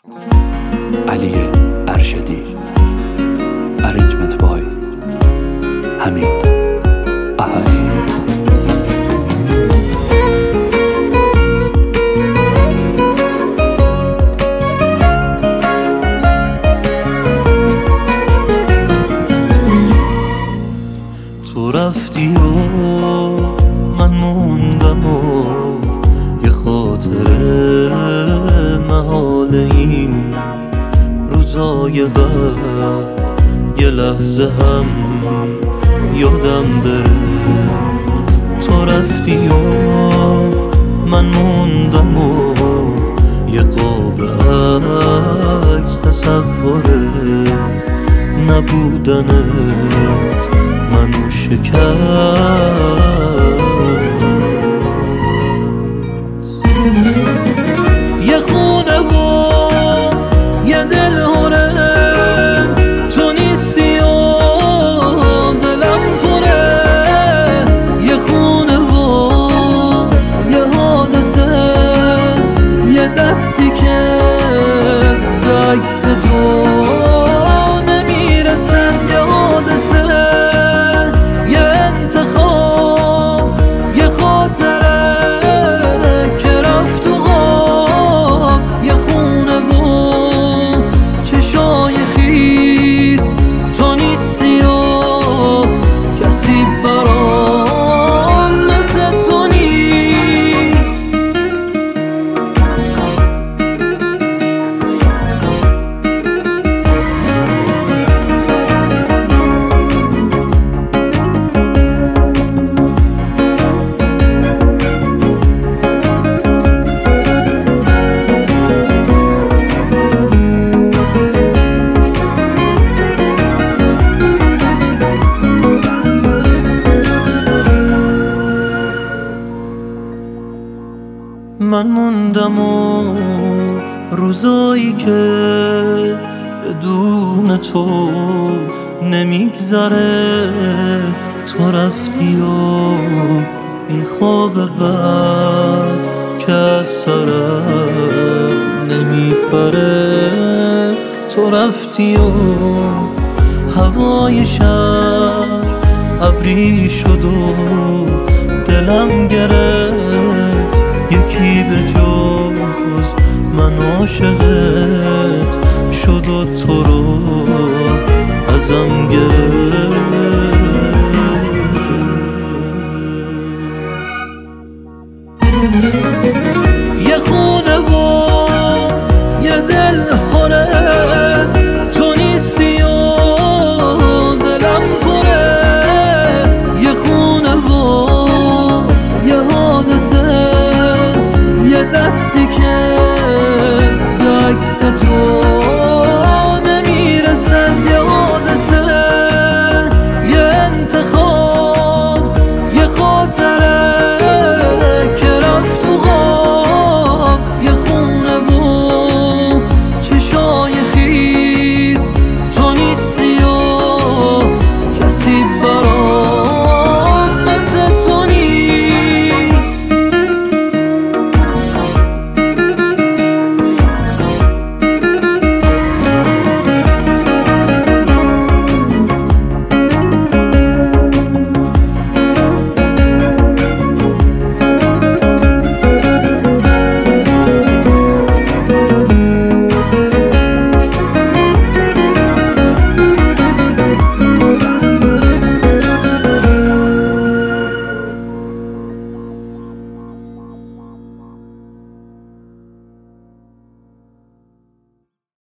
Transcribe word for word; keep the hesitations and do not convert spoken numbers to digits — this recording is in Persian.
علی ارشدی. Arrangement by حمید احدی. تو رفتی و من موندم و یه خاطره محال این روزای بعد یه لحظه هم یادم بره. تو رفتی و من موندم و یه قاب عکس تصوره نبودنت منو شکست. یه خونه و یه دل هره تو نیستی و دلم پره. یه خونه و یه حادثه یه دستی که به عکس تو نمیرسه. یه حادثه یه انتخاب یه خاطره که رفت و غاب. یه خونه و چشای خیس تو نیستی و کسی برام مثل تو نیست. من موندم و روزایی که بدون تو نمیگذره. تو رفتی و این خواب بعد که از سرم نمیپره. تو رفتی و هوای شهر ابری شد و دلم گرفت. یکی به جز من عاشقت شد و تو رو ازم گرفت. یه خونه و یه دل هره تو نیستی و دلم پره. یه خونه و یه حادثه یه دستی که به عکس تو